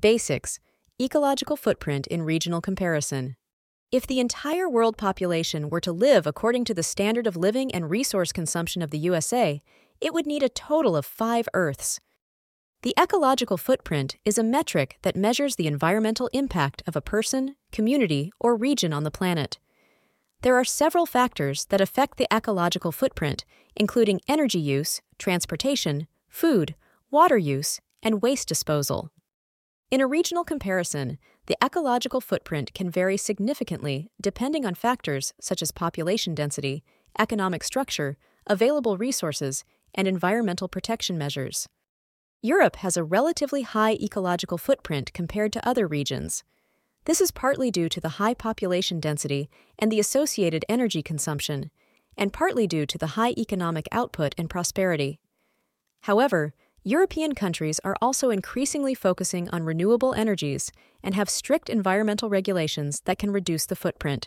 Basics: ecological footprint in regional comparison. If the entire world population were to live according to the standard of living and resource consumption of the USA, it would need a total of 5 Earths. The ecological footprint is a metric that measures the environmental impact of a person, community, or region on the planet. There are several factors that affect the ecological footprint, including energy use, transportation, food, water use, and waste disposal. In a regional comparison, the ecological footprint can vary significantly depending on factors such as population density, economic structure, available resources, and environmental protection measures. Europe has a relatively high ecological footprint compared to other regions. This is partly due to the high population density and the associated energy consumption, and partly due to the high economic output and prosperity. However, European countries are also increasingly focusing on renewable energies and have strict environmental regulations that can reduce the footprint.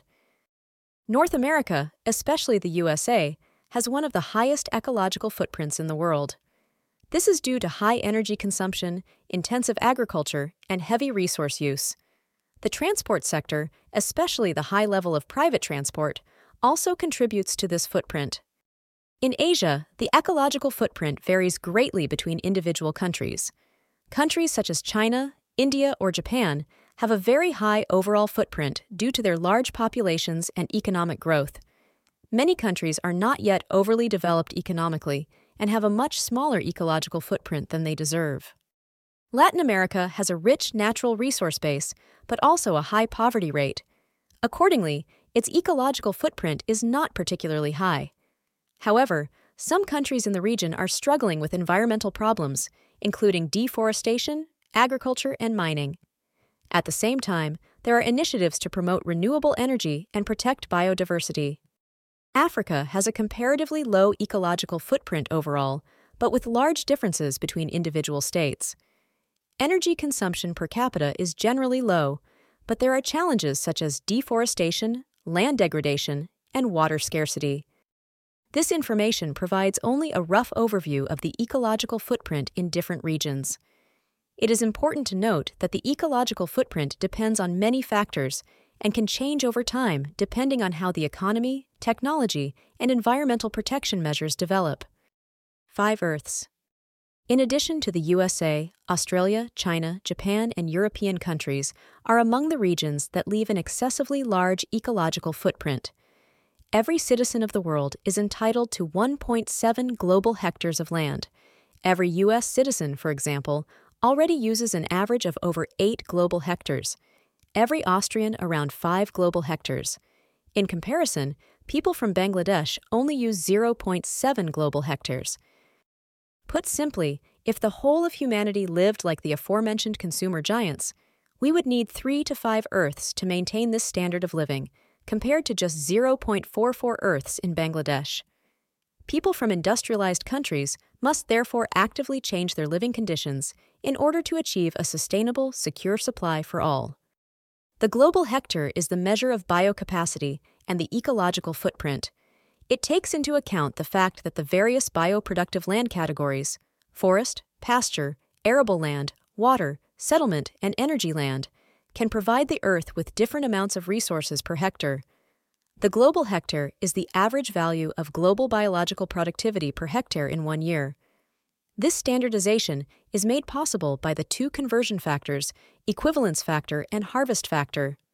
North America, especially the USA, has one of the highest ecological footprints in the world. This is due to high energy consumption, intensive agriculture, and heavy resource use. The transport sector, especially the high level of private transport, also contributes to this footprint. In Asia, the ecological footprint varies greatly between individual countries. Countries such as China, India, or Japan have a very high overall footprint due to their large populations and economic growth. Many countries are not yet overly developed economically and have a much smaller ecological footprint than they deserve. Latin America has a rich natural resource base, but also a high poverty rate. Accordingly, its ecological footprint is not particularly high. However, some countries in the region are struggling with environmental problems, including deforestation, agriculture, and mining. At the same time, there are initiatives to promote renewable energy and protect biodiversity. Africa has a comparatively low ecological footprint overall, but with large differences between individual states. Energy consumption per capita is generally low, but there are challenges such as deforestation, land degradation, and water scarcity. This information provides only a rough overview of the ecological footprint in different regions. It is important to note that the ecological footprint depends on many factors and can change over time depending on how the economy, technology, and environmental protection measures develop. 5 Earths. In addition to the USA, Australia, China, Japan, and European countries are among the regions that leave an excessively large ecological footprint. Every citizen of the world is entitled to 1.7 global hectares of land. Every U.S. citizen, for example, already uses an average of over 8 global hectares. Every Austrian around 5 global hectares. In comparison, people from Bangladesh only use 0.7 global hectares. Put simply, if the whole of humanity lived like the aforementioned consumer giants, we would need 3 to 5 Earths to maintain this standard of living, compared to just 0.44 Earths in Bangladesh. People from industrialized countries must therefore actively change their living conditions in order to achieve a sustainable, secure supply for all. The global hectare is the measure of biocapacity and the ecological footprint. It takes into account the fact that the various bioproductive land categories, forest, pasture, arable land, water, settlement, and energy land, can provide the Earth with different amounts of resources per hectare. The global hectare is the average value of global biological productivity per hectare in 1 year. This standardization is made possible by the 2 conversion factors, equivalence factor and harvest factor.